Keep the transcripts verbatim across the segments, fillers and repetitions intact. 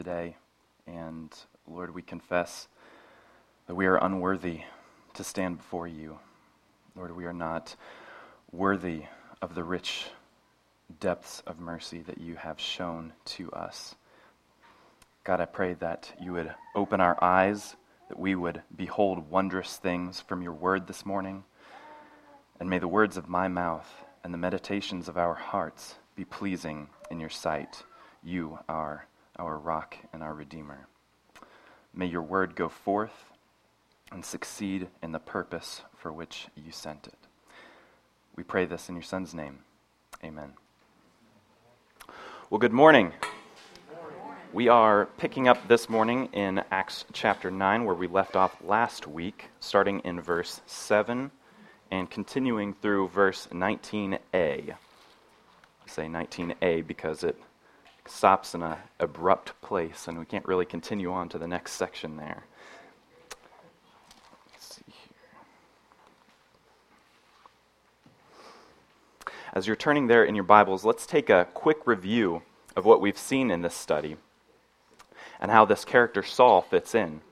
today. And Lord, we confess that we are unworthy to stand before you. Lord, we are not worthy of the rich depths of mercy that you have shown to us. God, I pray that you would open our eyes, that we would behold wondrous things from your word this morning. And may the words of my mouth and the meditations of our hearts be pleasing in your sight. You are our rock and our Redeemer. May your word go forth and succeed in the purpose for which you sent it. We pray this in your Son's name. Amen. Well, good morning. We are picking up this morning in Acts chapter nine, where we left off last week, starting in verse seven and continuing through verse nineteen a. I say nineteen a because it stops in an abrupt place, and we can't really continue on to the next section there. Let's see here. As you're turning there in your Bibles, let's take a quick review of what we've seen in this study and how this character Saul fits in.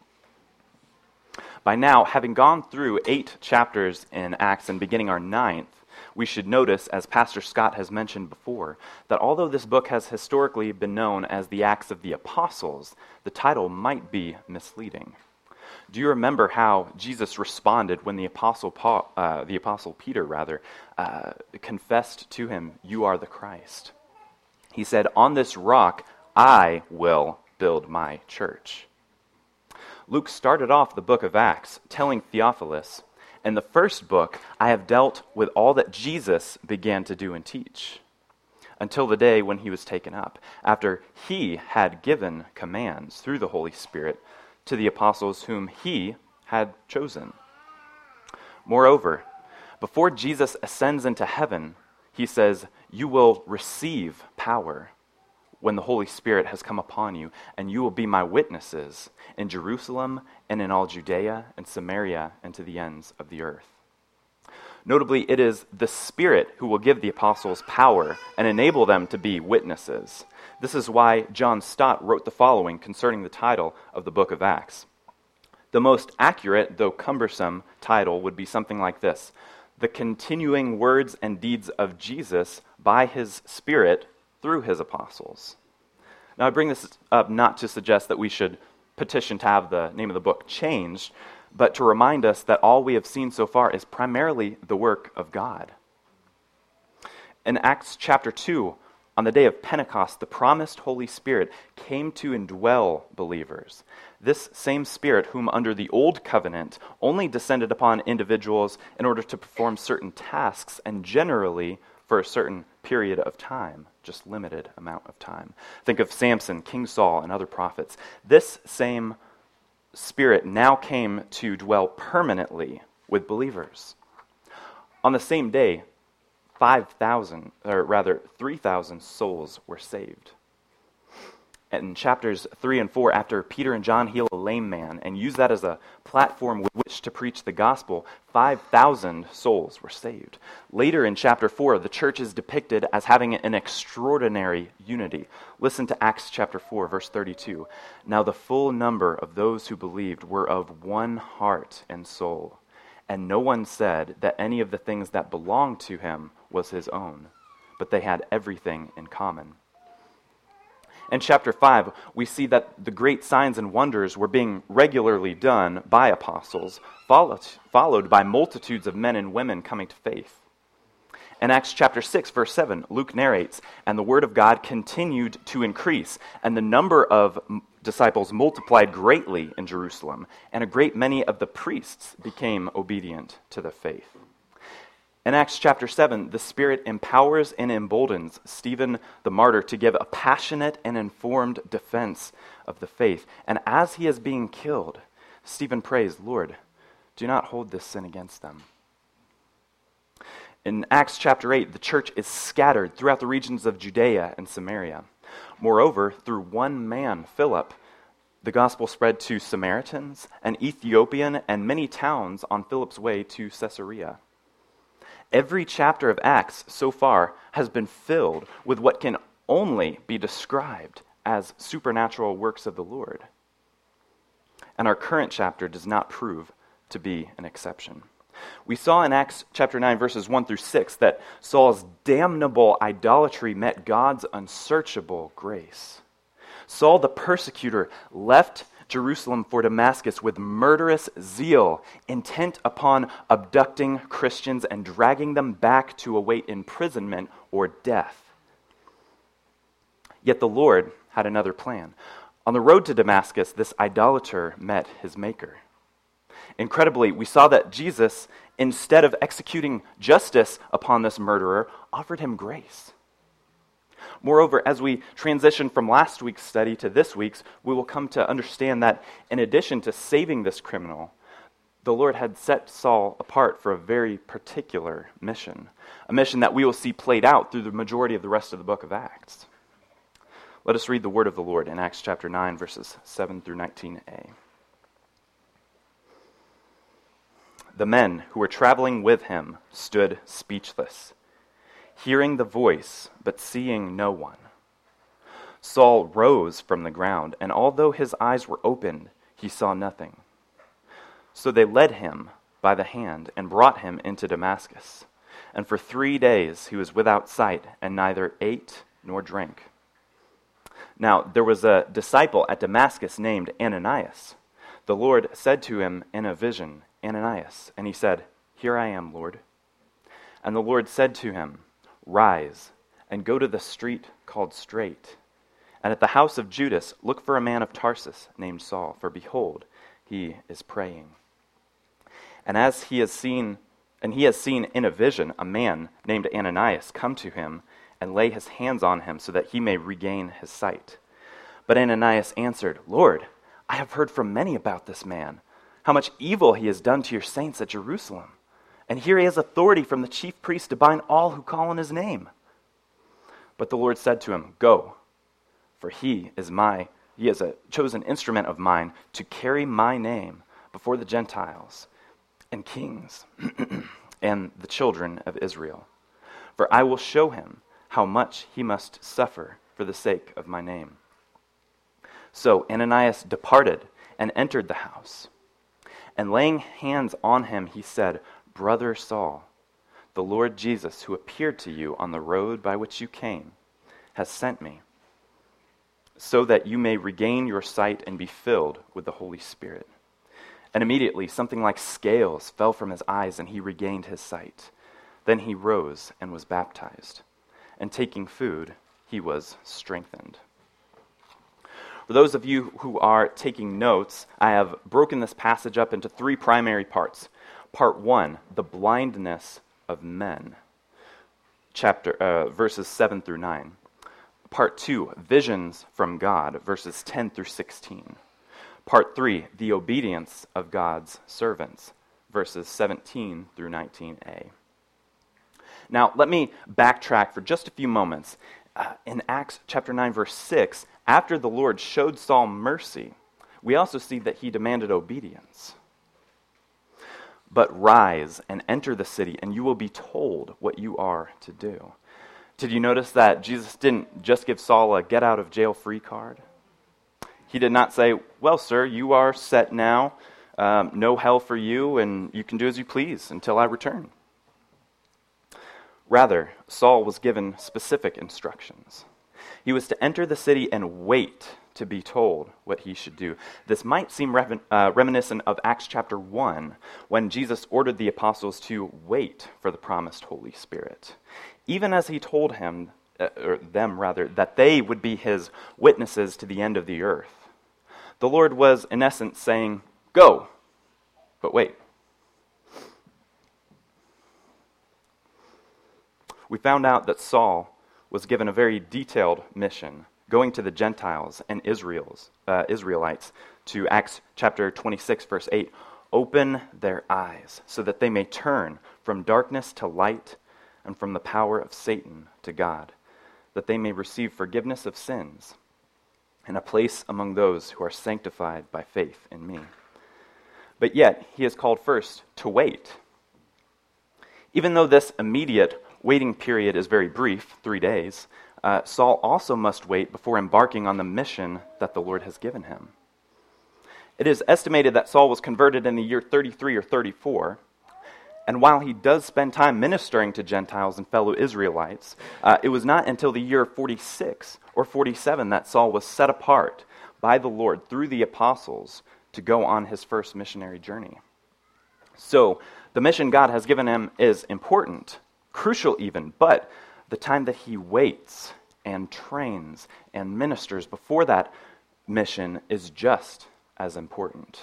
By now, having gone through eight chapters in Acts and beginning our ninth, we should notice, as Pastor Scott has mentioned before, that although this book has historically been known as the Acts of the Apostles, the title might be misleading. Do you remember how Jesus responded when the Apostle Paul, uh, the Apostle Peter, rather, uh, confessed to him, "You are the Christ"? He said, "On this rock I will build my church." Luke started off the book of Acts telling Theophilus, "In the first book, I have dealt with all that Jesus began to do and teach, until the day when he was taken up, after he had given commands through the Holy Spirit to the apostles whom he had chosen." Moreover, before Jesus ascends into heaven, he says, "You will receive power when the Holy Spirit has come upon you, and you will be my witnesses in Jerusalem and in all Judea and Samaria and to the ends of the earth." Notably, it is the Spirit who will give the apostles power and enable them to be witnesses. This is why John Stott wrote the following concerning the title of the book of Acts. The most accurate, though cumbersome, title would be something like this: "The continuing words and deeds of Jesus by his Spirit through his apostles." Now, I bring this up not to suggest that we should petition to have the name of the book changed, but to remind us that all we have seen so far is primarily the work of God. In Acts chapter two, on the day of Pentecost, the promised Holy Spirit came to indwell believers. This same Spirit, whom under the Old Covenant only descended upon individuals in order to perform certain tasks, and generally for a certain period of time, just limited amount of time. Think of Samson, King Saul, and other prophets. This same Spirit now came to dwell permanently with believers. On the same day, five thousand, or rather three thousand souls were saved. In chapters three and four, after Peter and John heal a lame man and use that as a platform with which to preach the gospel, five thousand souls were saved. Later in chapter four, the church is depicted as having an extraordinary unity. Listen to Acts chapter four, verse thirty-two. "Now the full number of those who believed were of one heart and soul, and no one said that any of the things that belonged to him was his own, but they had everything in common." In chapter five, we see that the great signs and wonders were being regularly done by apostles, followed, followed by multitudes of men and women coming to faith. In Acts chapter six, verse seven, Luke narrates, "And the word of God continued to increase, and the number of disciples multiplied greatly in Jerusalem, and a great many of the priests became obedient to the faith." In Acts chapter seven, the Spirit empowers and emboldens Stephen the martyr to give a passionate and informed defense of the faith. And as he is being killed, Stephen prays, "Lord, do not hold this sin against them." In Acts chapter eight, the church is scattered throughout the regions of Judea and Samaria. Moreover, through one man, Philip, the gospel spread to Samaritans, an Ethiopian, and many towns on Philip's way to Caesarea. Every chapter of Acts so far has been filled with what can only be described as supernatural works of the Lord. And our current chapter does not prove to be an exception. We saw in Acts chapter nine, verses one through six, that Saul's damnable idolatry met God's unsearchable grace. Saul the persecutor left Jerusalem for Damascus with murderous zeal, intent upon abducting Christians and dragging them back to await imprisonment or death. Yet the Lord had another plan. On the road to Damascus, this idolater met his maker. Incredibly, we saw that Jesus, instead of executing justice upon this murderer, offered him grace. Moreover, as we transition from last week's study to this week's, we will come to understand that in addition to saving this criminal, the Lord had set Saul apart for a very particular mission, a mission that we will see played out through the majority of the rest of the book of Acts. Let us read the word of the Lord in Acts chapter nine, verses seven through nineteen a. The men who were traveling with him stood speechless, hearing the voice, but seeing no one. Saul rose from the ground, and although his eyes were opened, he saw nothing. So they led him by the hand and brought him into Damascus. And for three days he was without sight, and neither ate nor drank. Now there was a disciple at Damascus named Ananias. The Lord said to him in a vision, Ananias, and he said, Here I am, Lord. And the Lord said to him, Rise, and go to the street called Straight, and at the house of Judas look for a man of Tarsus named Saul, for behold, he is praying. And as he has seen, and he has seen in a vision a man named Ananias come to him and lay his hands on him so that he may regain his sight. But Ananias answered, Lord, I have heard from many about this man, how much evil he has done to your saints at Jerusalem. And here he has authority from the chief priest to bind all who call on his name. But the Lord said to him, Go, for he is my, he is a chosen instrument of mine to carry my name before the Gentiles and kings and the children of Israel. For I will show him how much he must suffer for the sake of my name. So Ananias departed and entered the house. And laying hands on him, he said, Brother Saul, the Lord Jesus, who appeared to you on the road by which you came, has sent me, so that you may regain your sight and be filled with the Holy Spirit. And immediately something like scales fell from his eyes, and he regained his sight. Then he rose and was baptized. And taking food, he was strengthened. For those of you who are taking notes, I have broken this passage up into three primary parts. Part one, the blindness of men, chapter uh, verses seven through nine. Part two, visions from God, verses ten through sixteen. Part three, the obedience of God's servants, verses seventeen through nineteen a. Now, let me backtrack for just a few moments. Uh, in Acts chapter nine, verse six, after the Lord showed Saul mercy, we also see that he demanded obedience. But rise and enter the city, and you will be told what you are to do. Did you notice that Jesus didn't just give Saul a get-out-of-jail-free card? He did not say, well, sir, you are set now, um, no hell for you, and you can do as you please until I return. Rather, Saul was given specific instructions. He was to enter the city and wait to be told what he should do. This might seem reven- uh, reminiscent of Acts chapter one, when Jesus ordered the apostles to wait for the promised Holy Spirit, even as he told him, uh, or them rather, that they would be his witnesses to the end of the earth. The Lord was, in essence, saying, go, but wait. We found out that Saul was given a very detailed mission, going to the Gentiles and Israel's, uh, Israelites, to Acts chapter twenty-six, verse eight. Open their eyes so that they may turn from darkness to light and from the power of Satan to God, that they may receive forgiveness of sins and a place among those who are sanctified by faith in me. But yet, he is called first to wait. Even though this immediate waiting period is very brief, three days, uh, Saul also must wait before embarking on the mission that the Lord has given him. It is estimated that Saul was converted in the year thirty-three or thirty-four, and while he does spend time ministering to Gentiles and fellow Israelites, uh, it was not until the year forty-six or forty-seven that Saul was set apart by the Lord through the apostles to go on his first missionary journey. So, the mission God has given him is important, crucial even, but the time that he waits and trains and ministers before that mission is just as important.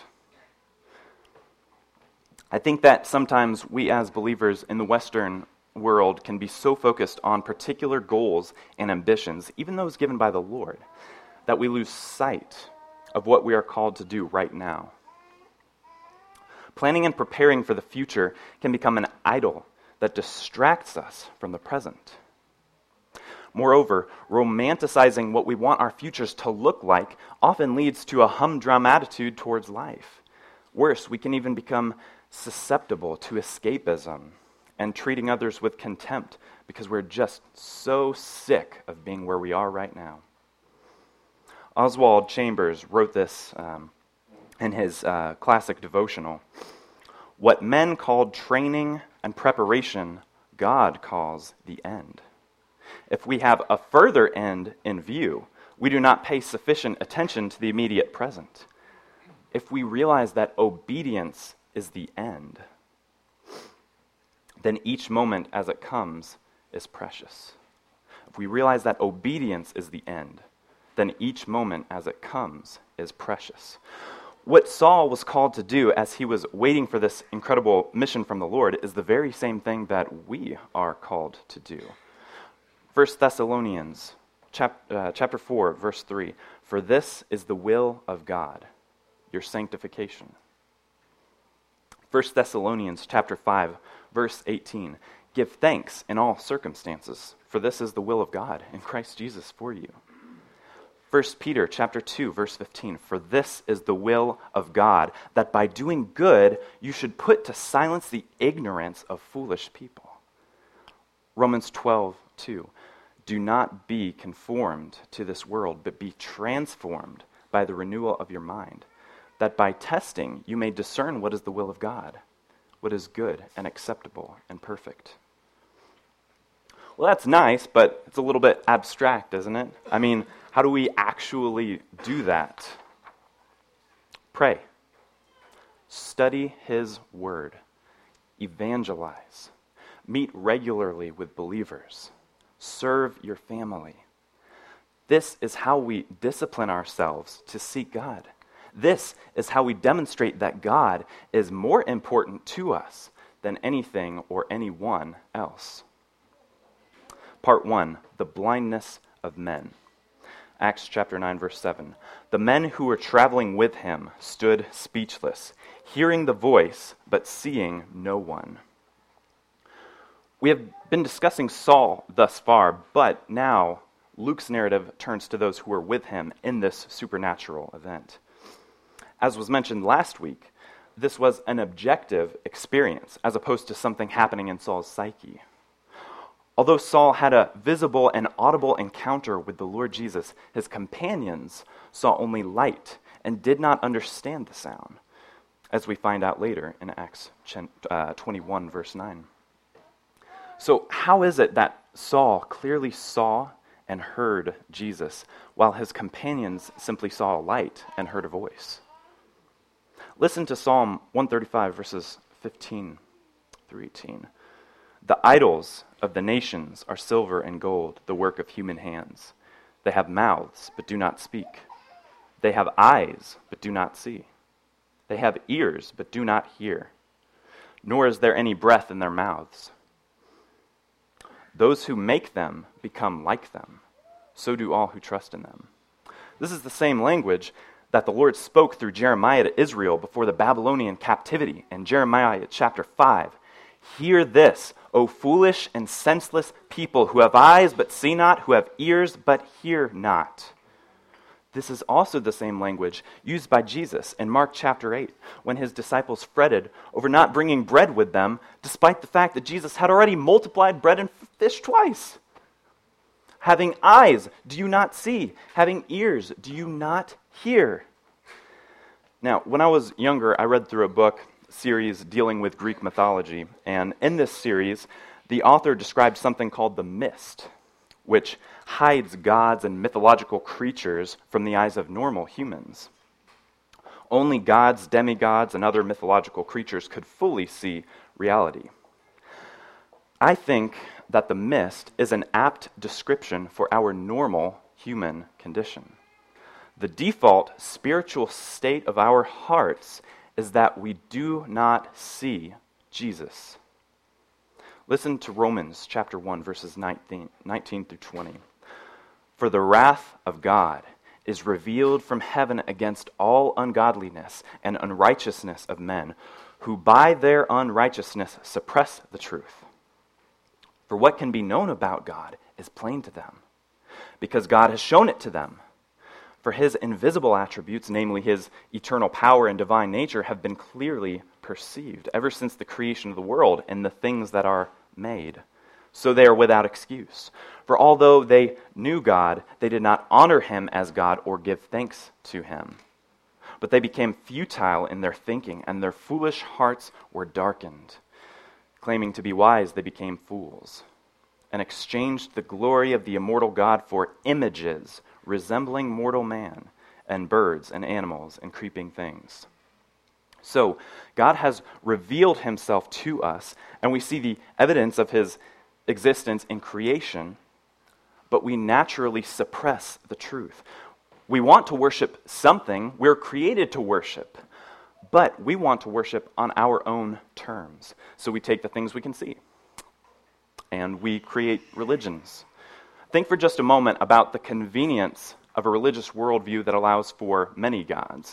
I think that sometimes we as believers in the Western world can be so focused on particular goals and ambitions, even those given by the Lord, that we lose sight of what we are called to do right now. Planning and preparing for the future can become an idol that distracts us from the present. Moreover, romanticizing what we want our futures to look like often leads to a humdrum attitude towards life. Worse, we can even become susceptible to escapism and treating others with contempt because we're just so sick of being where we are right now. Oswald Chambers wrote this um, in his uh, classic devotional. What men called training and preparation, God calls the end. If we have a further end in view, we do not pay sufficient attention to the immediate present. If we realize that obedience is the end, then each moment as it comes is precious. If we realize that obedience is the end, then each moment as it comes is precious. What Saul was called to do as he was waiting for this incredible mission from the Lord is the very same thing that we are called to do. First Thessalonians chap- uh, chapter four, verse three, for this is the will of God, your sanctification. First Thessalonians chapter five, verse eighteen, give thanks in all circumstances, for this is the will of God in Christ Jesus for you. First Peter chapter two, verse fifteen, for this is the will of God, that by doing good you should put to silence the ignorance of foolish people. Romans twelve, two, do not be conformed to this world, but be transformed by the renewal of your mind, that by testing you may discern what is the will of God, what is good and acceptable and perfect. Well, that's nice, but it's a little bit abstract, isn't it? I mean, how do we actually do that? Pray. Study His Word. Evangelize. Meet regularly with believers. Serve your family. This is how we discipline ourselves to seek God. This is how we demonstrate that God is more important to us than anything or anyone else. Part one, the blindness of men. Acts chapter nine, verse seven. The men who were traveling with him stood speechless, hearing the voice, but seeing no one. We have been discussing Saul thus far, but now Luke's narrative turns to those who were with him in this supernatural event. As was mentioned last week, this was an objective experience as opposed to something happening in Saul's psyche. Although Saul had a visible and audible encounter with the Lord Jesus, his companions saw only light and did not understand the sound, as we find out later in Acts twenty-one, verse nine. So how is it that Saul clearly saw and heard Jesus, while his companions simply saw a light and heard a voice? Listen to Psalm one thirty-five, verses fifteen through eighteen. The idols of the nations are silver and gold, the work of human hands. They have mouths, but do not speak. They have eyes, but do not see. They have ears, but do not hear. Nor is there any breath in their mouths. Those who make them become like them. So do all who trust in them. This is the same language that the Lord spoke through Jeremiah to Israel before the Babylonian captivity in Jeremiah chapter five. Hear this, O foolish and senseless people who have eyes but see not, who have ears but hear not. This is also the same language used by Jesus in Mark chapter eight, when his disciples fretted over not bringing bread with them, despite the fact that Jesus had already multiplied bread and fish twice. Having eyes, do you not see? Having ears, do you not hear? Now, when I was younger, I read through a book series dealing with Greek mythology, and in this series, the author described something called the mist, which hides gods and mythological creatures from the eyes of normal humans. Only gods, demigods, and other mythological creatures could fully see reality. I think that the mist is an apt description for our normal human condition. The default spiritual state of our hearts is that we do not see Jesus. Listen to Romans chapter one, verses nineteen, nineteen through twenty. For the wrath of God is revealed from heaven against all ungodliness and unrighteousness of men, who by their unrighteousness suppress the truth. For what can be known about God is plain to them, because God has shown it to them. For his invisible attributes, namely his eternal power and divine nature, have been clearly perceived ever since the creation of the world and the things that are made. So they are without excuse. For although they knew God, they did not honor him as God or give thanks to him. But they became futile in their thinking, and their foolish hearts were darkened. Claiming to be wise, they became fools, and exchanged the glory of the immortal God for images resembling mortal man, and birds and animals and creeping things. So, God has revealed himself to us, and we see the evidence of his existence in creation, but we naturally suppress the truth. We want to worship something. We're created to worship. But we want to worship on our own terms. So we take the things we can see, and we create religions. Think for just a moment about the convenience of a religious worldview that allows for many gods.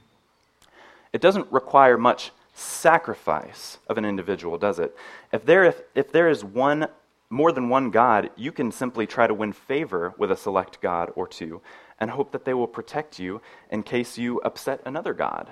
It doesn't require much sacrifice of an individual, does it? If there, if, if there is one, more than one God, you can simply try to win favor with a select god or two and hope that they will protect you in case you upset another god.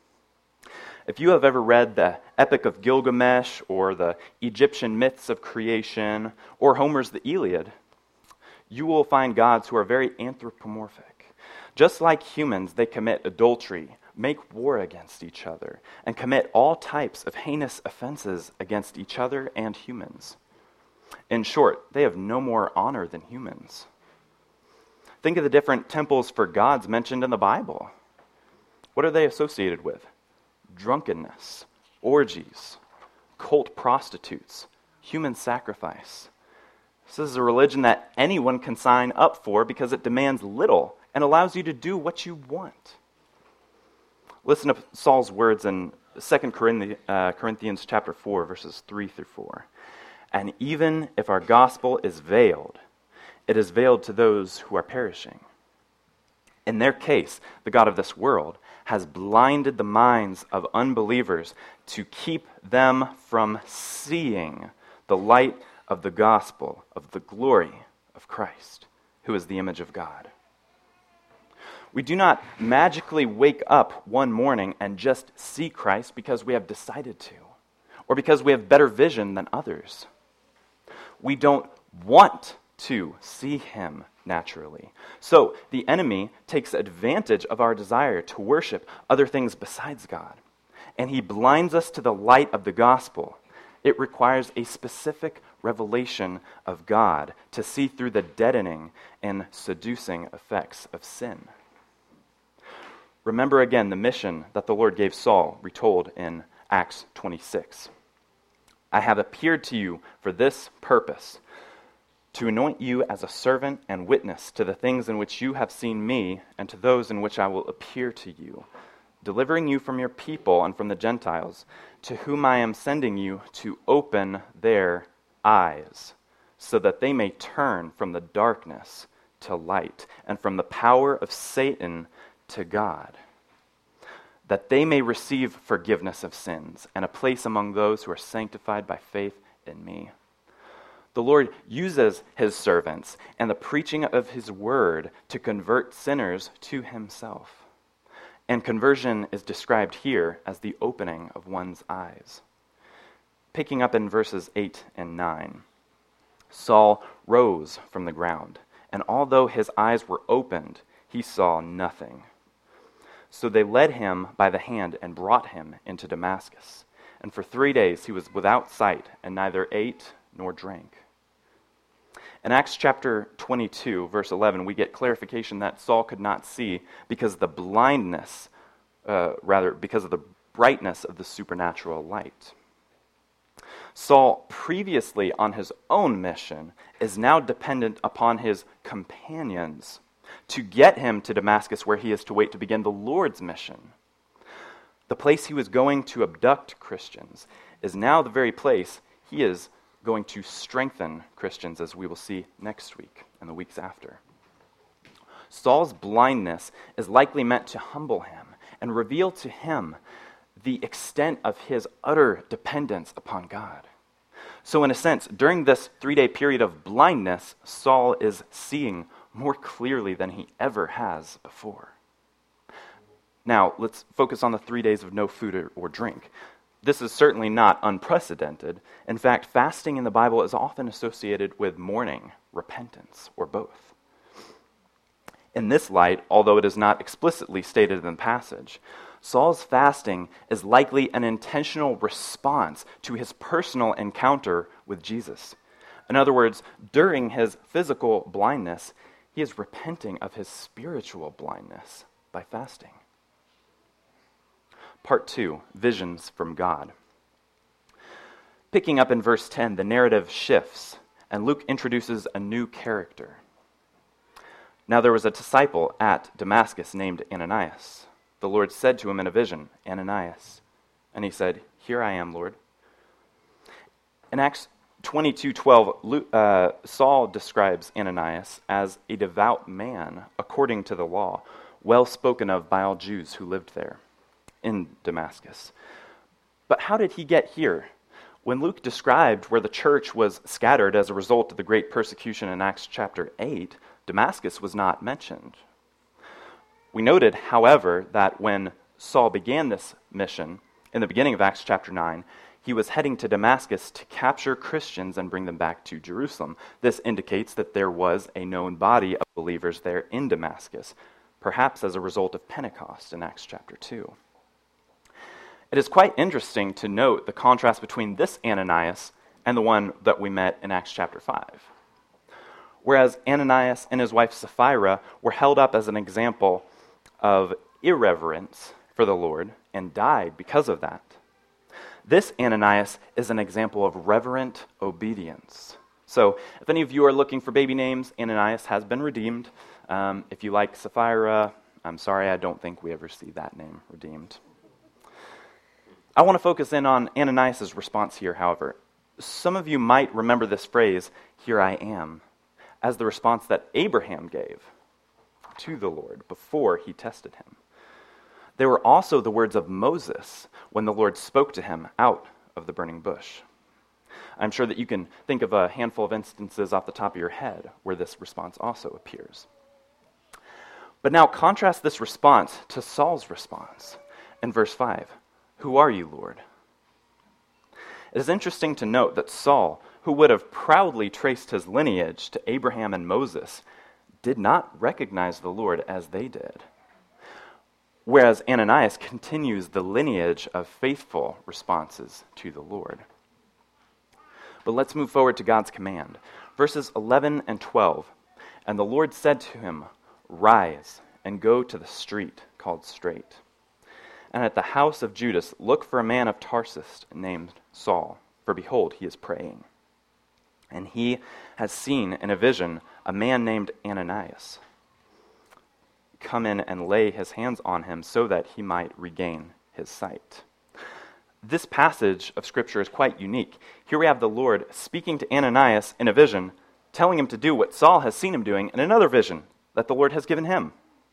If you have ever read the Epic of Gilgamesh or the Egyptian myths of creation or Homer's The Iliad, you will find gods who are very anthropomorphic. Just like humans, they commit adultery, make war against each other, and commit all types of heinous offenses against each other and humans. In short, they have no more honor than humans. Think of the different temples for gods mentioned in the Bible. What are they associated with? Drunkenness, orgies, cult prostitutes, human sacrifice. This is a religion that anyone can sign up for because it demands little and allows you to do what you want. Listen to Saul's words in Second Corinthians chapter four, verses three through four. And even if our gospel is veiled, it is veiled to those who are perishing. In their case, the God of this world has blinded the minds of unbelievers to keep them from seeing the light of the gospel of the glory of Christ, who is the image of God. We do not magically wake up one morning and just see Christ because we have decided to, or because we have better vision than others. We don't want to see him naturally. So the enemy takes advantage of our desire to worship other things besides God, and he blinds us to the light of the gospel. It requires a specific revelation of God to see through the deadening and seducing effects of sin. Remember again the mission that the Lord gave Saul, retold in Acts twenty-six. I have appeared to you for this purpose, to anoint you as a servant and witness to the things in which you have seen me, and to those in which I will appear to you, delivering you from your people and from the Gentiles, to whom I am sending you to open their eyes, so that they may turn from the darkness to light, and from the power of Satan to God, that they may receive forgiveness of sins and a place among those who are sanctified by faith in me. The Lord uses his servants and the preaching of his word to convert sinners to himself. And conversion is described here as the opening of one's eyes. Picking up in verses eight and nine. Saul rose from the ground, and although his eyes were opened, he saw nothing. So they led him by the hand and brought him into Damascus. And for three days he was without sight, and neither ate nor drank. In Acts chapter twenty-two, verse eleven, we get clarification that Saul could not see because of the blindness, uh, rather, because of the brightness of the supernatural light. Saul, previously on his own mission, is now dependent upon his companions to get him to Damascus, where he is to wait to begin the Lord's mission. The place he was going to abduct Christians is now the very place he is going to strengthen Christians, as we will see next week and the weeks after. Saul's blindness is likely meant to humble him and reveal to him the extent of his utter dependence upon God. So in a sense, during this three-day period of blindness, Saul is seeing more clearly than he ever has before. Now, let's focus on the three days of no food or, or drink. This is certainly not unprecedented. In fact, fasting in the Bible is often associated with mourning, repentance, or both. In this light, although it is not explicitly stated in the passage, Saul's fasting is likely an intentional response to his personal encounter with Jesus. In other words, during his physical blindness, he is repenting of his spiritual blindness by fasting. Part two, visions from God. Picking up in verse ten, the narrative shifts, and Luke introduces a new character. Now there was a disciple at Damascus named Ananias. The Lord said to him in a vision, "Ananias." And he said, "Here I am, Lord." In Acts twenty-two twelve, uh, Saul describes Ananias as a devout man according to the law, well spoken of by all Jews who lived there in Damascus. But how did he get here? When Luke described where the church was scattered as a result of the great persecution in Acts chapter eight, Damascus was not mentioned. We noted, however, that when Saul began this mission, in the beginning of Acts chapter nine, he was heading to Damascus to capture Christians and bring them back to Jerusalem. This indicates that there was a known body of believers there in Damascus, perhaps as a result of Pentecost in Acts chapter two. It is quite interesting to note the contrast between this Ananias and the one that we met in Acts chapter five. Whereas Ananias and his wife Sapphira were held up as an example of irreverence for the Lord and died because of that, this Ananias is an example of reverent obedience. So if any of you are looking for baby names, Ananias has been redeemed. Um, if you like Sapphira, I'm sorry, I don't think we ever see that name redeemed. I want to focus in on Ananias' response here, however. Some of you might remember this phrase, "Here I am," as the response that Abraham gave to the Lord before he tested him. They were also the words of Moses when the Lord spoke to him out of the burning bush. I'm sure that you can think of a handful of instances off the top of your head where this response also appears. But now contrast this response to Saul's response in verse five. "Who are you, Lord?" It is interesting to note that Saul, who would have proudly traced his lineage to Abraham and Moses, did not recognize the Lord as they did. Whereas Ananias continues the lineage of faithful responses to the Lord. But let's move forward to God's command. Verses eleven and twelve. "And the Lord said to him, 'Rise and go to the street called Straight. And at the house of Judas, look for a man of Tarsus named Saul, for behold, he is praying. And he has seen in a vision a man named Ananias come in and lay his hands on him so that he might regain his sight.'" This passage of Scripture is quite unique. Here we have the Lord speaking to Ananias in a vision, telling him to do what Saul has seen him doing in another vision that the Lord has given him.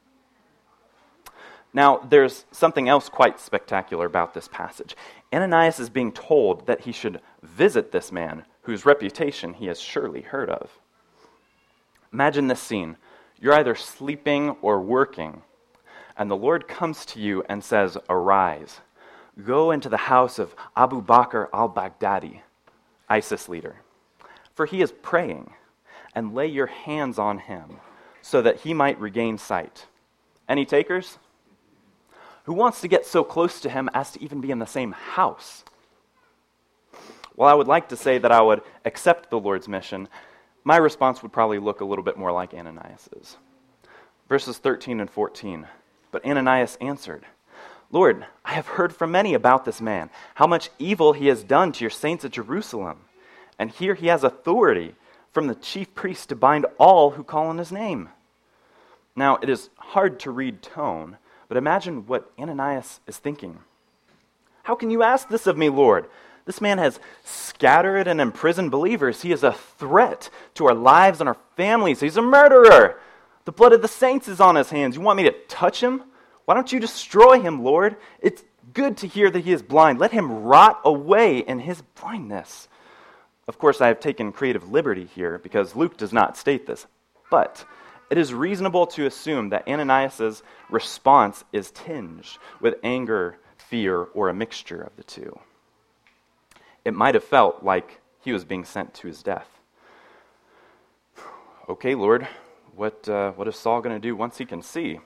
Now, there's something else quite spectacular about this passage. Ananias is being told that he should visit this man whose reputation he has surely heard of. Imagine this scene. You're either sleeping or working, and the Lord comes to you and says, "Arise, go into the house of Abu Bakr al-Baghdadi, ISIS leader. for he is praying, and lay your hands on him, so that he might regain sight." Any takers? Who wants to get so close to him as to even be in the same house? Well, I would like to say that I would accept the Lord's mission. My response would probably look a little bit more like Ananias's. Verses thirteen and fourteen. "But Ananias answered, 'Lord, I have heard from many about this man, how much evil he has done to your saints at Jerusalem. And here he has authority from the chief priest to bind all who call on his name.'" Now, it is hard to read tone, but imagine what Ananias is thinking. "How can you ask this of me, Lord? This man has scattered and imprisoned believers. He is a threat to our lives and our families. He's a murderer. The blood of the saints is on his hands. You want me to touch him? Why don't you destroy him, Lord? It's good to hear that he is blind. Let him rot away in his blindness." Of course, I have taken creative liberty here because Luke does not state this, but it is reasonable to assume that Ananias' response is tinged with anger, fear, or a mixture of the two. It might have felt like he was being sent to his death. "Okay, Lord, what, uh, what is Saul going to do once he can see?"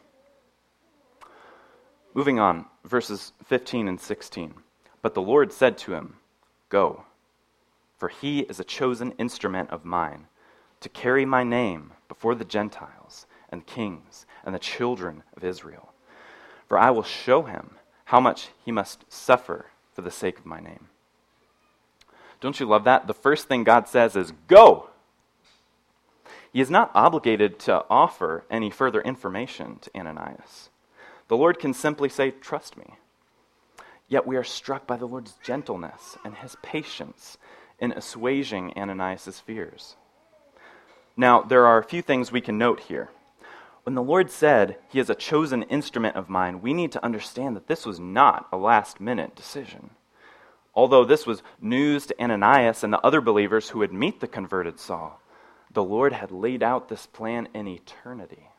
Moving on, verses fifteen and sixteen. "But the Lord said to him, 'Go, for he is a chosen instrument of mine, to carry my name before the Gentiles and kings and the children of Israel. For I will show him how much he must suffer for the sake of my name.'" Don't you love that? The first thing God says is, "Go!" He is not obligated to offer any further information to Ananias. The Lord can simply say, "Trust me." Yet we are struck by the Lord's gentleness and his patience in assuaging Ananias' fears. Now, there are a few things we can note here. When the Lord said, "He is a chosen instrument of mine," we need to understand that this was not a last-minute decision. Although this was news to Ananias and the other believers who would meet the converted Saul, the Lord had laid out this plan in eternity.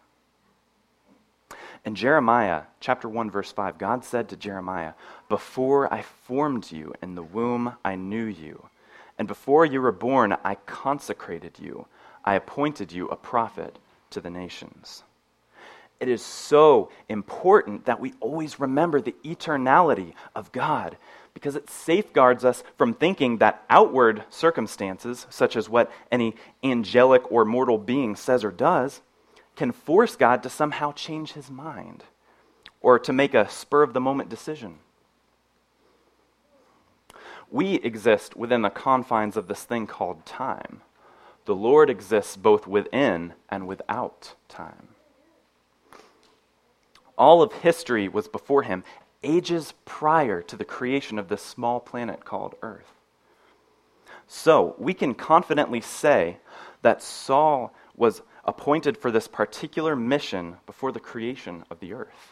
In Jeremiah chapter one, verse five, God said to Jeremiah, "Before I formed you in the womb, I knew you. And before you were born, I consecrated you. I appointed you a prophet to the nations." It is so important that we always remember the eternality of God, because it safeguards us from thinking that outward circumstances, such as what any angelic or mortal being says or does, can force God to somehow change his mind or to make a spur-of-the-moment decision. We exist within the confines of this thing called time. The Lord exists both within and without time. All of history was before him, ages prior to the creation of this small planet called Earth. So, we can confidently say that Saul was appointed for this particular mission before the creation of the earth.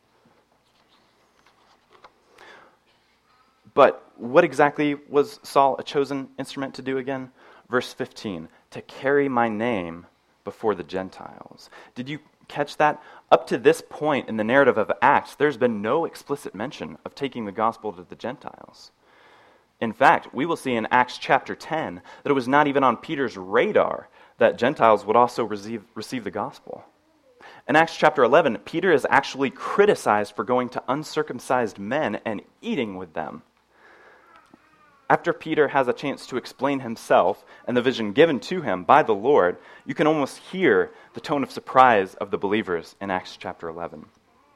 But what exactly was Saul a chosen instrument to do again? Verse fifteen, "To carry my name before the Gentiles." Did you catch that? Up to this point in the narrative of Acts, there's been no explicit mention of taking the gospel to the Gentiles. In fact, we will see in Acts chapter ten that it was not even on Peter's radar that Gentiles would also receive, receive the gospel. In Acts chapter eleven, Peter is actually criticized for going to uncircumcised men and eating with them. After Peter has a chance to explain himself and the vision given to him by the Lord, you can almost hear the tone of surprise of the believers in Acts chapter eleven.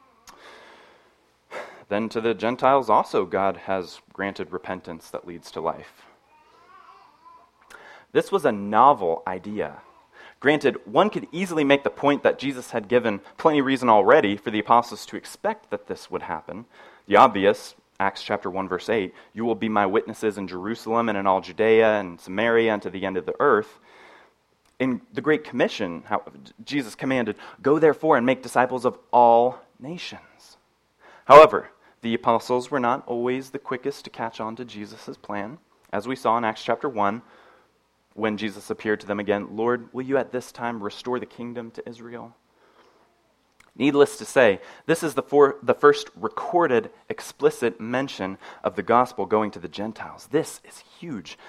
Then to the Gentiles also God has granted repentance that leads to life. This was a novel idea. Granted, one could easily make the point that Jesus had given plenty of reason already for the apostles to expect that this would happen. The obvious, Acts chapter one, verse eight, "You will be my witnesses in Jerusalem and in all Judea and Samaria and to the end of the earth." In the Great Commission, how Jesus commanded, "Go therefore and make disciples of all nations." However, the apostles were not always the quickest to catch on to Jesus' plan. As we saw in Acts chapter one, when Jesus appeared to them again, "Lord, will you at this time restore the kingdom to Israel?" Needless to say, this is the, for, the first recorded explicit mention of the gospel going to the Gentiles. This is huge.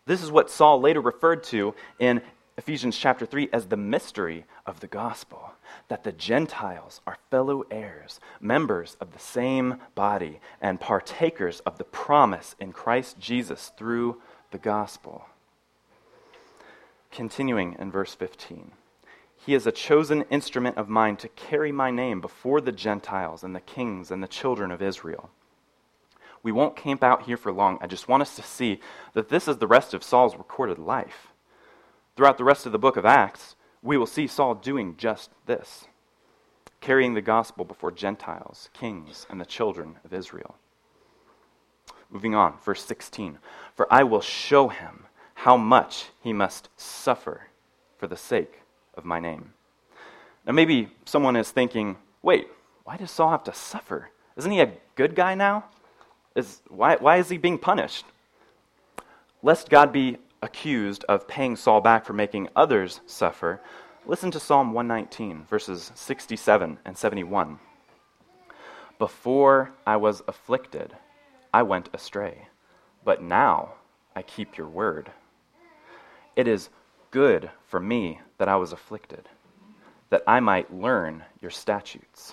This is what Saul later referred to in Ephesians chapter three as the mystery of the gospel, that the Gentiles are fellow heirs, members of the same body, and partakers of the promise in Christ Jesus through the gospel. Continuing in verse fifteen, he is a chosen instrument of mine to carry my name before the Gentiles and the kings and the children of Israel. We won't camp out here for long. I just want us to see that this is the rest of Saul's recorded life. Throughout the rest of the book of Acts, we will see Saul doing just this, carrying the gospel before Gentiles, kings, and the children of Israel. Moving on, verse sixteen. For I will show him how much he must suffer for the sake of my name. Now maybe someone is thinking, wait, why does Saul have to suffer? Isn't he a good guy now? Is, why, why is he being punished? Lest God be accused of paying Saul back for making others suffer, listen to Psalm one nineteen, verses sixty-seven and seventy-one. Before I was afflicted, I went astray, but now I keep your word. It is good for me that I was afflicted, that I might learn your statutes.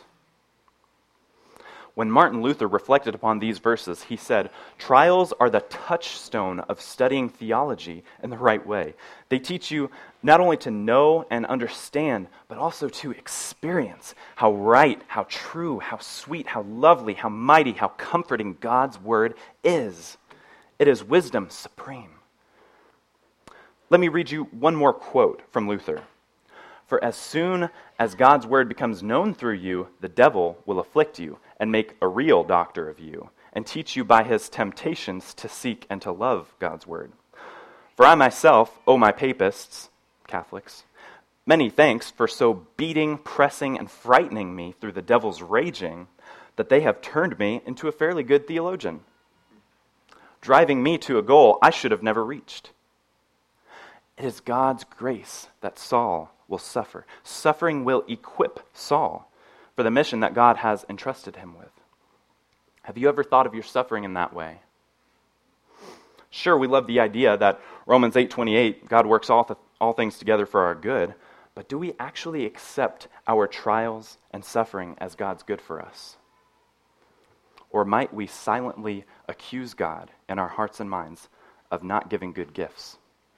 When Martin Luther reflected upon these verses, he said, trials are the touchstone of studying theology in the right way. They teach you not only to know and understand, but also to experience how right, how true, how sweet, how lovely, how mighty, how comforting God's word is. It is wisdom supreme. Let me read you one more quote from Luther. For as soon as God's word becomes known through you, the devil will afflict you and make a real doctor of you, and teach you by his temptations to seek and to love God's word. For I myself owe my papists, Catholics, many thanks for so beating, pressing, and frightening me through the devil's raging, that they have turned me into a fairly good theologian, driving me to a goal I should have never reached. It is God's grace that Saul will suffer. Suffering will equip Saul for the mission that God has entrusted him with. Have you ever thought of your suffering in that way? Sure, we love the idea that Romans eight twenty-eight, God works all, th- all things together for our good, but do we actually accept our trials and suffering as God's good for us? Or might we silently accuse God in our hearts and minds of not giving good gifts?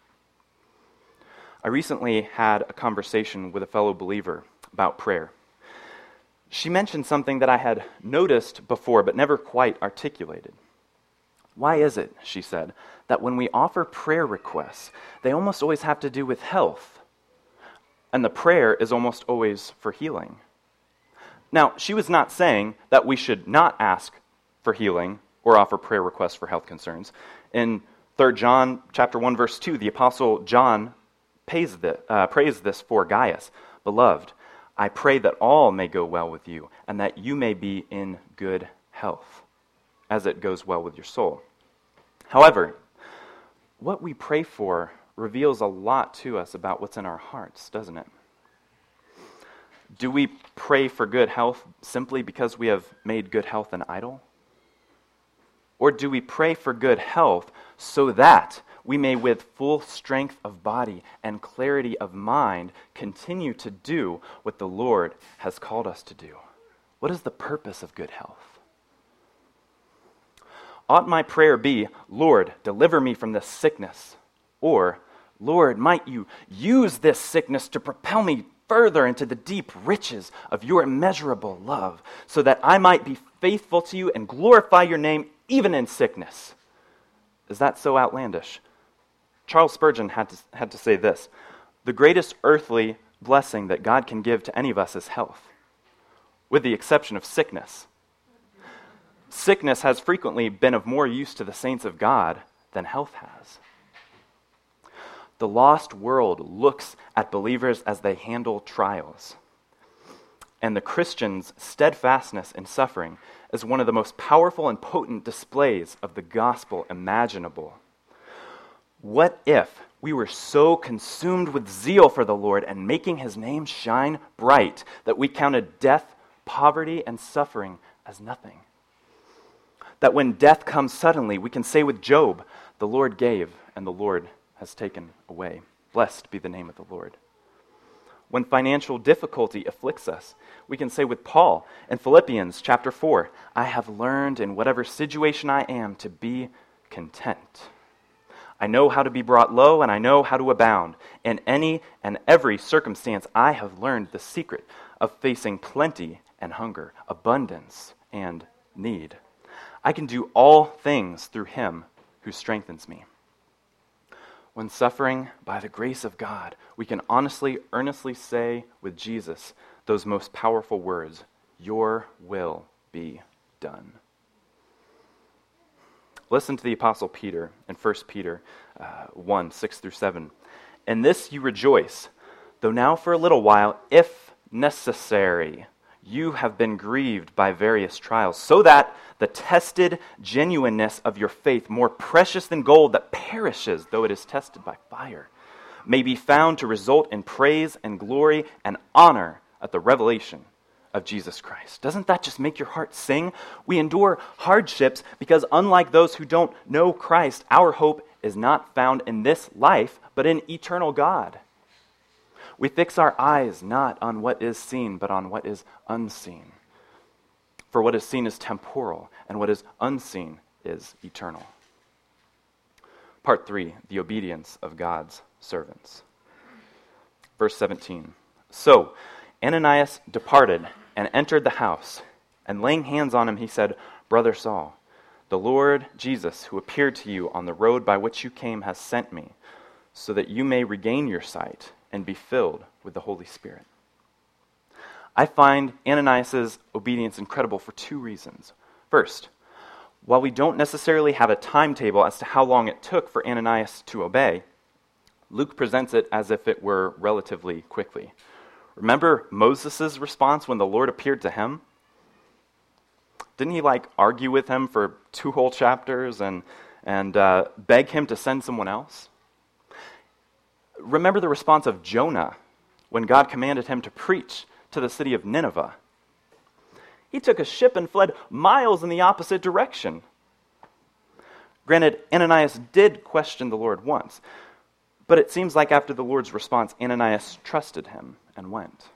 I recently had a conversation with a fellow believer about prayer. She mentioned something that I had noticed before but never quite articulated. Why is it, she said, that when we offer prayer requests, they almost always have to do with health, and the prayer is almost always for healing? Now, she was not saying that we should not ask for healing or offer prayer requests for health concerns. In Third John chapter one, verse two, the Apostle John Praise this, uh, praise this for Gaius. Beloved, I pray that all may go well with you, and that you may be in good health, as it goes well with your soul. However, what we pray for reveals a lot to us about what's in our hearts, doesn't it? Do we pray for good health simply because we have made good health an idol? Or do we pray for good health so that we may with full strength of body and clarity of mind continue to do what the Lord has called us to do? What is the purpose of good health? Ought my prayer be, Lord, deliver me from this sickness? Or, Lord, might you use this sickness to propel me further into the deep riches of your immeasurable love, so that I might be faithful to you and glorify your name even in sickness? Is that so outlandish? Charles Spurgeon had to, had to say this: the greatest earthly blessing that God can give to any of us is health, with the exception of sickness. Sickness has frequently been of more use to the saints of God than health has. The lost world looks at believers as they handle trials, and the Christian's steadfastness in suffering is one of the most powerful and potent displays of the gospel imaginable. What if we were so consumed with zeal for the Lord and making his name shine bright that we counted death, poverty, and suffering as nothing? That when death comes suddenly, we can say with Job, the Lord gave and the Lord has taken away. Blessed be the name of the Lord. When financial difficulty afflicts us, we can say with Paul in Philippians chapter four, I have learned in whatever situation I am to be content. I know how to be brought low and I know how to abound. In any and every circumstance, I have learned the secret of facing plenty and hunger, abundance and need. I can do all things through him who strengthens me. When suffering by the grace of God, we can honestly, earnestly say with Jesus those most powerful words, your will be done. Listen to the Apostle Peter in First Peter uh, one, six through seven. In this you rejoice, though now for a little while, if necessary, you have been grieved by various trials, so that the tested genuineness of your faith, more precious than gold that perishes though it is tested by fire, may be found to result in praise and glory and honor at the revelation of Jesus Christ. Doesn't that just make your heart sing? We endure hardships because unlike those who don't know Christ, our hope is not found in this life, but in eternal God. We fix our eyes not on what is seen, but on what is unseen. For what is seen is temporal, and what is unseen is eternal. Part three, the obedience of God's servants. Verse seventeen. So Ananias departed and entered the house, and laying hands on him, he said, Brother Saul, the Lord Jesus, who appeared to you on the road by which you came, has sent me, so that you may regain your sight and be filled with the Holy Spirit. I find Ananias' obedience incredible for two reasons. First, while we don't necessarily have a timetable as to how long it took for Ananias to obey, Luke presents it as if it were relatively quickly. Remember Moses' response when the Lord appeared to him? Didn't he like argue with him for two whole chapters and, and uh, beg him to send someone else? Remember the response of Jonah when God commanded him to preach to the city of Nineveh. He took a ship and fled miles in the opposite direction. Granted, Ananias did question the Lord once, but it seems like after the Lord's response, Ananias trusted him and went.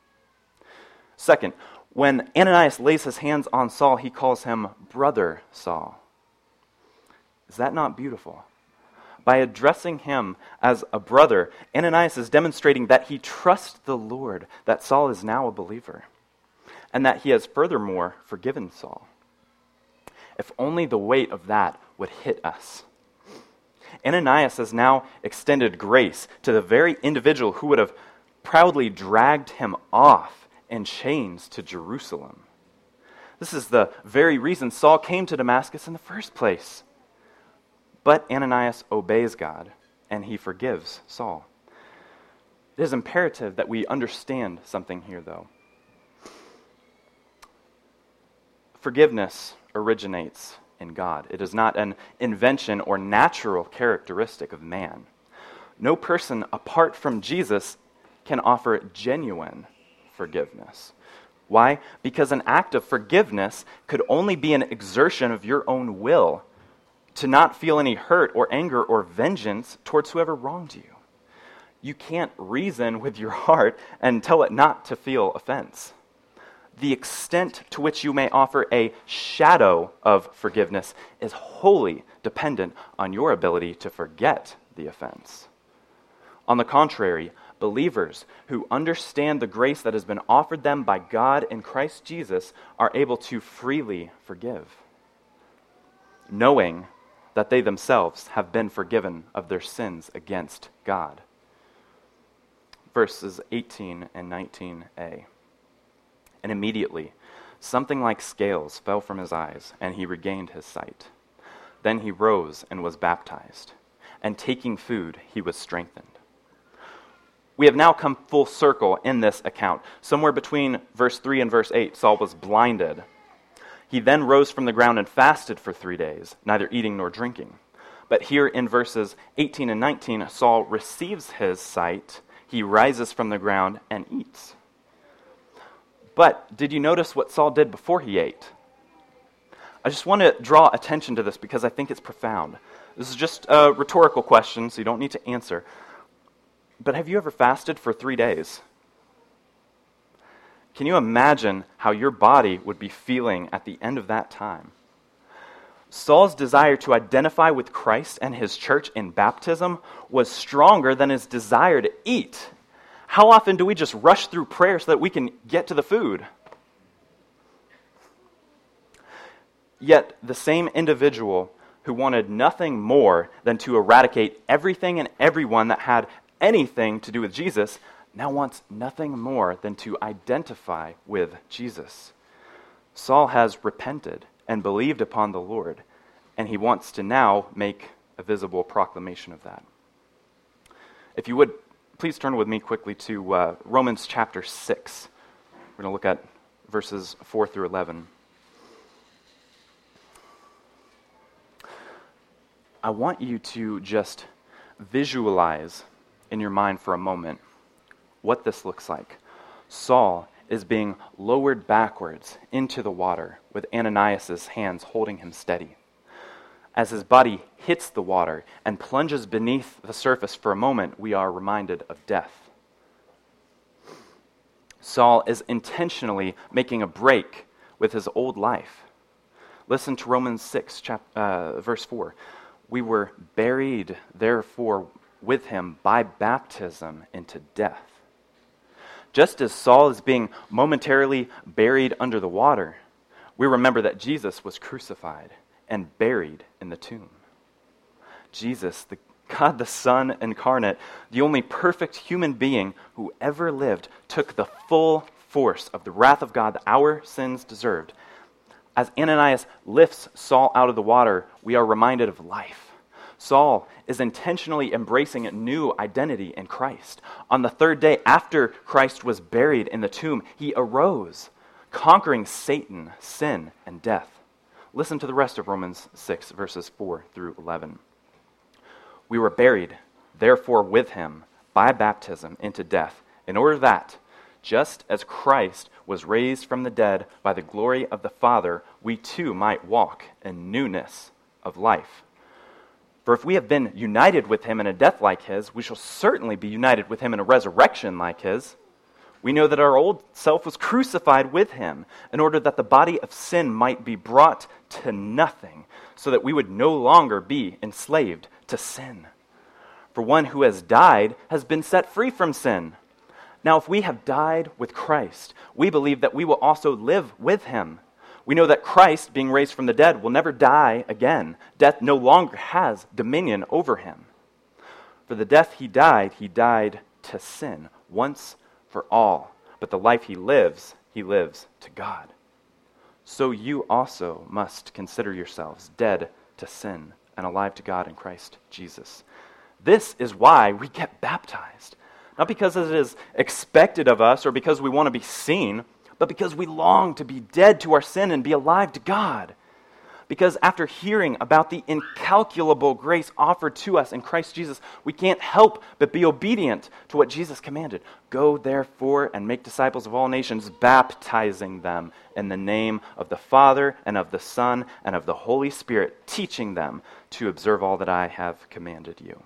Second, when Ananias lays his hands on Saul, he calls him Brother Saul. Is that not beautiful? By addressing him as a brother, Ananias is demonstrating that he trusts the Lord, that Saul is now a believer, and that he has furthermore forgiven Saul. If only the weight of that would hit us. Ananias has now extended grace to the very individual who would have proudly dragged him off in chains to Jerusalem. This is the very reason Saul came to Damascus in the first place. But Ananias obeys God, and he forgives Saul. It is imperative that we understand something here, though. Forgiveness originates in God. It is not an invention or natural characteristic of man. No person apart from Jesus can offer genuine forgiveness. Why? Because an act of forgiveness could only be an exertion of your own will to not feel any hurt or anger or vengeance towards whoever wronged you. You can't reason with your heart and tell it not to feel offense. The extent to which you may offer a shadow of forgiveness is wholly dependent on your ability to forget the offense. On the contrary, believers who understand the grace that has been offered them by God in Christ Jesus are able to freely forgive, knowing that they themselves have been forgiven of their sins against God. Verses eighteen and nineteen a. And immediately something like scales fell from his eyes, and he regained his sight. Then he rose and was baptized, and taking food, he was strengthened. We have now come full circle in this account. Somewhere between verse three and verse eight, Saul was blinded. He then rose from the ground and fasted for three days, neither eating nor drinking. But here in verses eighteen and nineteen, Saul receives his sight, he rises from the ground and eats. But did you notice what Saul did before he ate? I just want to draw attention to this because I think it's profound. This is just a rhetorical question, so you don't need to answer. But have you ever fasted for three days? Can you imagine how your body would be feeling at the end of that time? Saul's desire to identify with Christ and his church in baptism was stronger than his desire to eat. How often do we just rush through prayer so that we can get to the food? Yet the same individual who wanted nothing more than to eradicate everything and everyone that had anything to do with Jesus now wants nothing more than to identify with Jesus. Saul has repented and believed upon the Lord, and he wants to now make a visible proclamation of that. If you would, please turn with me quickly to uh, Romans chapter six. We're going to look at verses four through eleven. I want you to just visualize in your mind for a moment what this looks like. Saul is being lowered backwards into the water with Ananias' hands holding him steady. As his body hits the water and plunges beneath the surface for a moment, we are reminded of death. Saul is intentionally making a break with his old life. Listen to Romans six, chap- uh, verse four. We were buried, therefore, with him by baptism into death. Just as Saul is being momentarily buried under the water, we remember that Jesus was crucified and buried in the tomb. Jesus, the God the Son incarnate, the only perfect human being who ever lived, took the full force of the wrath of God that our sins deserved. As Ananias lifts Saul out of the water, we are reminded of life. Saul is intentionally embracing a new identity in Christ. On the third day after Christ was buried in the tomb, he arose, conquering Satan, sin, and death. Listen to the rest of Romans six, verses four through eleven. We were buried, therefore, with him by baptism into death, in order that, just as Christ was raised from the dead by the glory of the Father, we too might walk in newness of life. For if we have been united with him in a death like his, we shall certainly be united with him in a resurrection like his. We know that our old self was crucified with him in order that the body of sin might be brought to nothing, so that we would no longer be enslaved to sin. For one who has died has been set free from sin. Now, if we have died with Christ, we believe that we will also live with him. We know that Christ, being raised from the dead, will never die again. Death no longer has dominion over him. For the death he died, he died to sin once for all. But the life he lives, he lives to God. So you also must consider yourselves dead to sin and alive to God in Christ Jesus. This is why we get baptized. Not because it is expected of us or because we want to be seen, but because we long to be dead to our sin and be alive to God. Because after hearing about the incalculable grace offered to us in Christ Jesus, we can't help but be obedient to what Jesus commanded. Go therefore and make disciples of all nations, baptizing them in the name of the Father and of the Son and of the Holy Spirit, teaching them to observe all that I have commanded you.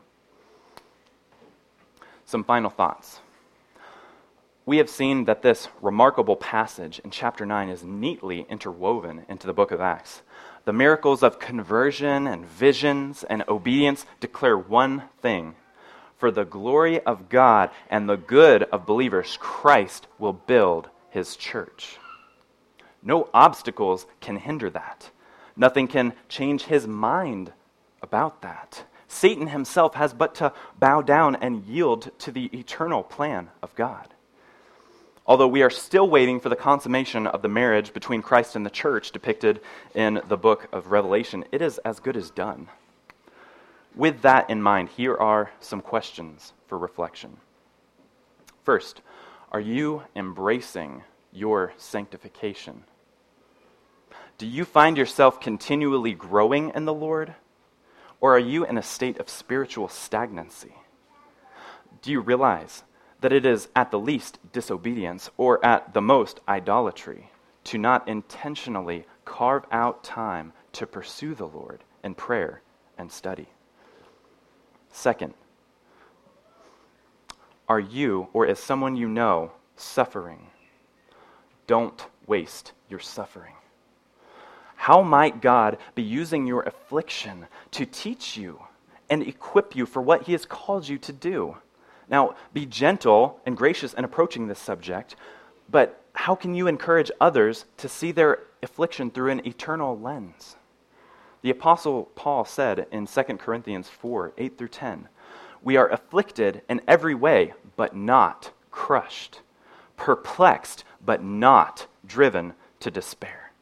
Some final thoughts. We have seen that this remarkable passage in chapter nine is neatly interwoven into the book of Acts. The miracles of conversion and visions and obedience declare one thing. For the glory of God and the good of believers, Christ will build his church. No obstacles can hinder that. Nothing can change his mind about that. Satan himself has but to bow down and yield to the eternal plan of God. Although we are still waiting for the consummation of the marriage between Christ and the church depicted in the book of Revelation, it is as good as done. With that in mind, here are some questions for reflection. First, are you embracing your sanctification? Do you find yourself continually growing in the Lord? Or are you in a state of spiritual stagnancy? Do you realize that it is at the least disobedience, or at the most idolatry, to not intentionally carve out time to pursue the Lord in prayer and study. Second, are you or is someone you know suffering? Don't waste your suffering. How might God be using your affliction to teach you and equip you for what he has called you to do? Now, be gentle and gracious in approaching this subject, but how can you encourage others to see their affliction through an eternal lens? The Apostle Paul said in Second Corinthians four, eight through ten, "We are afflicted in every way, but not crushed, perplexed, but not driven to despair,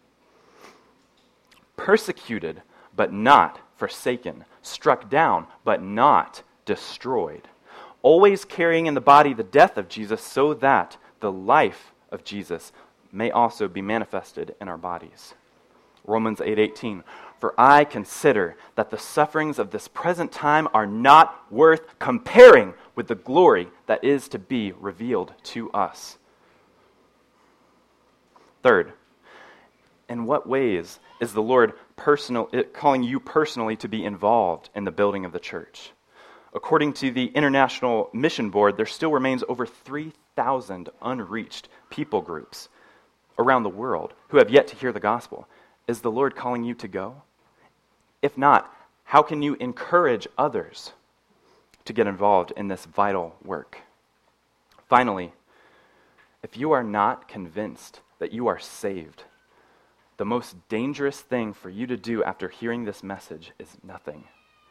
persecuted, but not forsaken, struck down, but not destroyed, always carrying in the body the death of Jesus, so that the life of Jesus may also be manifested in our bodies." Romans eight eighteen, "For I consider that the sufferings of this present time are not worth comparing with the glory that is to be revealed to us." Third, in what ways is the Lord personal, calling you personally to be involved in the building of the church? According to the International Mission Board, there still remains over three thousand unreached people groups around the world who have yet to hear the gospel. Is the Lord calling you to go? If not, how can you encourage others to get involved in this vital work? Finally, if you are not convinced that you are saved, the most dangerous thing for you to do after hearing this message is nothing.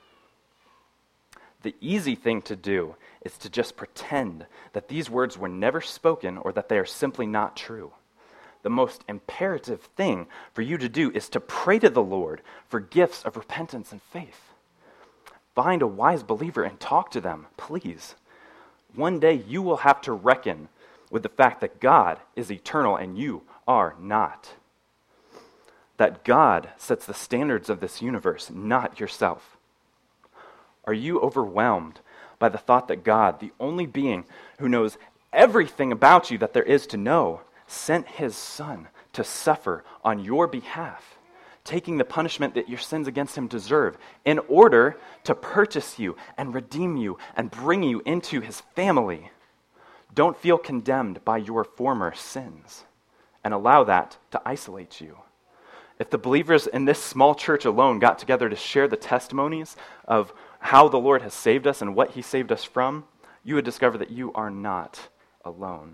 The easy thing to do is to just pretend that these words were never spoken or that they are simply not true. The most imperative thing for you to do is to pray to the Lord for gifts of repentance and faith. Find a wise believer and talk to them, please. One day you will have to reckon with the fact that God is eternal and you are not. That God sets the standards of this universe, not yourself. Are you overwhelmed by the thought that God, the only being who knows everything about you that there is to know, sent his Son to suffer on your behalf, taking the punishment that your sins against him deserve, in order to purchase you and redeem you and bring you into his family? Don't feel condemned by your former sins and allow that to isolate you. If the believers in this small church alone got together to share the testimonies of how the Lord has saved us and what he saved us from, you would discover that you are not alone.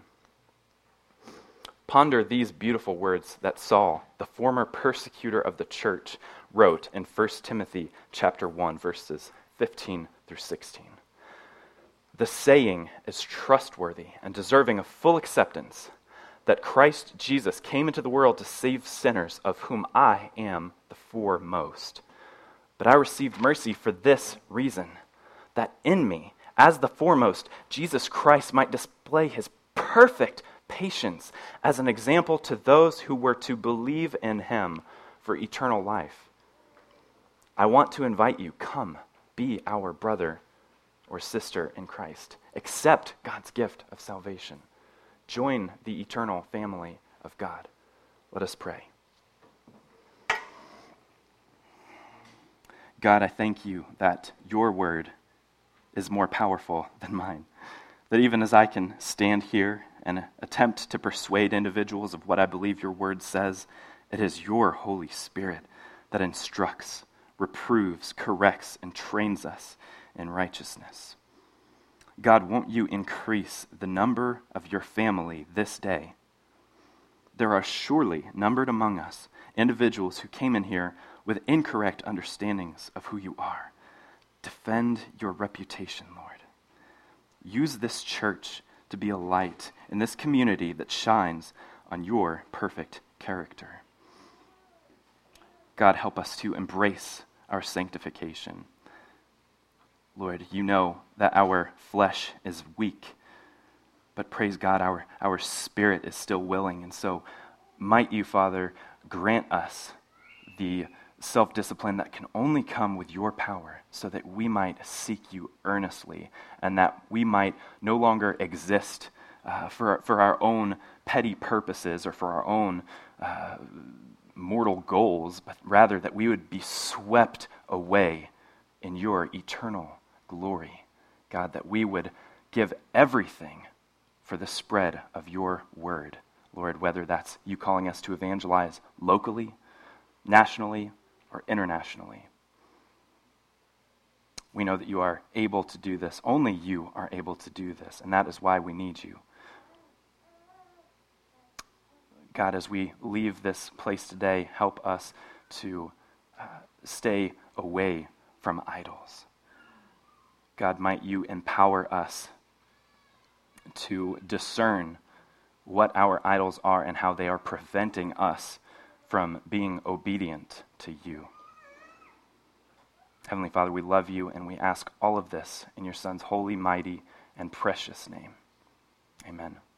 Ponder these beautiful words that Saul, the former persecutor of the church, wrote in First Timothy chapter one, verses fifteen through sixteen. "The saying is trustworthy and deserving of full acceptance, that Christ Jesus came into the world to save sinners, of whom I am the foremost. But I received mercy for this reason, that in me, as the foremost, Jesus Christ might display his perfect patience as an example to those who were to believe in him for eternal life. I want to invite you, come, be our brother or sister in Christ. Accept God's gift of salvation. Join the eternal family of God." Let us pray. God, I thank you that your word is more powerful than mine. That even as I can stand here and attempt to persuade individuals of what I believe your word says, it is your Holy Spirit that instructs, reproves, corrects, and trains us in righteousness. God, won't you increase the number of your family this day? There are surely numbered among us individuals who came in here with incorrect understandings of who you are. Defend your reputation, Lord. Use this church to be a light in this community that shines on your perfect character. God, help us to embrace our sanctification. Lord, you know that our flesh is weak, but praise God, our, our spirit is still willing. And so might you, Father, grant us the self-discipline that can only come with your power, so that we might seek you earnestly, and that we might no longer exist uh, for, for our own petty purposes or for our own uh, mortal goals, but rather that we would be swept away in your eternal glory. God, that we would give everything for the spread of your word. Lord, whether that's you calling us to evangelize locally, nationally, or internationally. We know that you are able to do this. Only you are able to do this, and that is why we need you. God, as we leave this place today, help us to uh, stay away from idols. God, might you empower us to discern what our idols are and how they are preventing us from being obedient to you. Heavenly Father, we love you and we ask all of this in your Son's holy, mighty, and precious name. Amen.